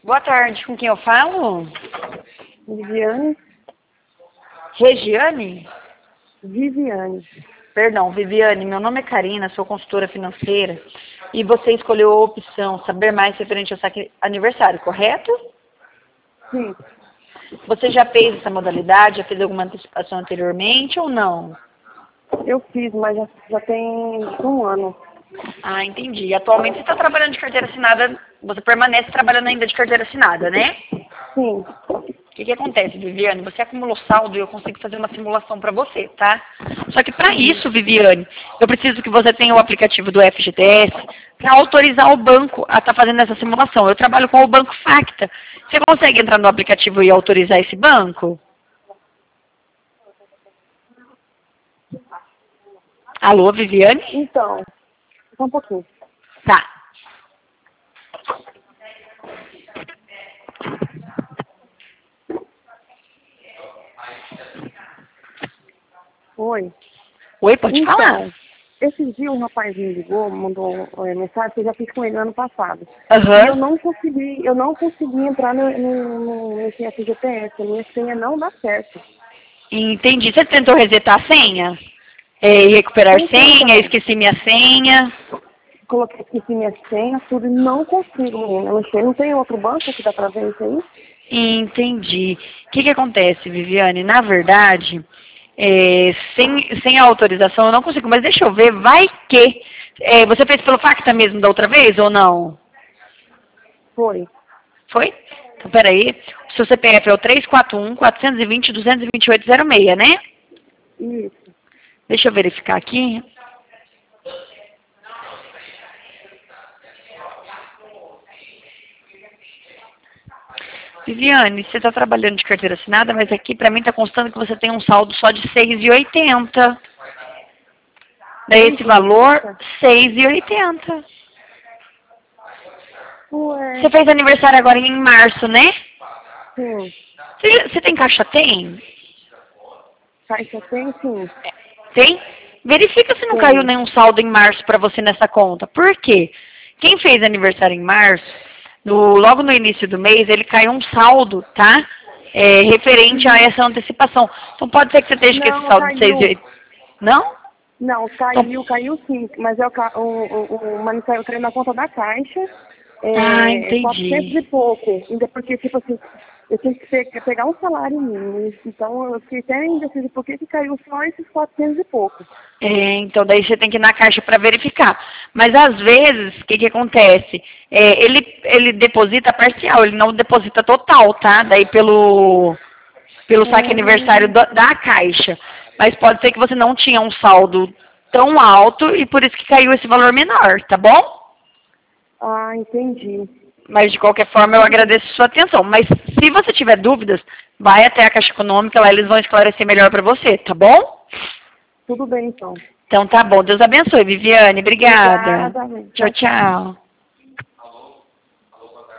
Boa tarde, com quem eu falo? Viviane. Regiane? Viviane. Perdão, Viviane, meu nome é Karina, sou consultora financeira e você escolheu a opção saber mais referente ao saque aniversário, correto? Sim, Você já fez essa modalidade, já fez alguma antecipação anteriormente ou não? eu fiz, mas já tem um ano. Ah, entendi. Atualmente você está trabalhando de carteira assinada, você permanece trabalhando ainda de carteira assinada, né? Sim. O que acontece, Viviane? Você acumulou saldo e eu consigo fazer uma simulação para você, tá? Só que para isso, Viviane, eu preciso que você tenha o aplicativo do FGTS para autorizar o banco a estar fazendo essa simulação. Eu trabalho com o Banco Facta. Você consegue entrar no aplicativo e autorizar esse banco? Alô, Viviane? Então, só um pouquinho. Tá. Oi. Oi, pode falar? Então, esse dia um rapaz me ligou, mandou mensagem que eu já fiz com ele ano passado. E eu Aham. não consegui entrar nesse FGTS. A minha senha não dá certo. Entendi. Você tentou resetar a senha? E recuperar Tentei senha, também. esqueci minha senha. Coloquei aqui minha senha, tudo, e não consigo, menina. Eu não sei, não tem outro banco que dá pra ver isso aí? Entendi. O que acontece, Viviane? Na verdade, sem a autorização eu não consigo, mas deixa eu ver, vai que. Você fez pelo Facta mesmo da outra vez ou não? Foi. Foi? Então, peraí. O seu CPF é o 341-420-22806, né? Isso. Deixa eu verificar aqui. Viviane, você está trabalhando de carteira assinada, mas aqui para mim está constando que você tem um saldo só de 6,80. Daí esse valor, 6,80. Ué. Você fez aniversário agora em março, né? Sim. Você tem caixa? Tem? Caixa tem, sim. Tem? Verifica se não caiu Tem. nenhum saldo em março para você nessa conta. Por quê? Quem fez aniversário em março, logo no início do mês, ele caiu um saldo, tá? Referente a essa antecipação. Então pode ser que você esteja com esse Não, saldo de caiu. 6,80. Não? Não, Então, caiu sim. Mas é o mas eu creio na conta da Caixa. É 400 entendi. e pouco. Ainda porque, tipo assim, eu tinha que pegar um salário mínimo. Então eu fiquei até indecisa por que caiu só esses 400 e pouco. Então daí você tem que ir na caixa para verificar. Mas às vezes, o que acontece? Ele deposita parcial, ele não deposita total, tá? Daí pelo saque aniversário Hum, da caixa. Mas pode ser que você não tinha um saldo tão alto e por isso que caiu esse valor menor, tá bom? entendi. Mas de qualquer forma eu Tudo bem. agradeço a sua atenção. Mas se você tiver dúvidas, vai até a Caixa Econômica, lá eles vão esclarecer melhor para você, tá bom? Tudo bem, então. Então tá bom. Deus abençoe, Viviane. Obrigada. Obrigada. Tchau, Tchau, tchau. tchau.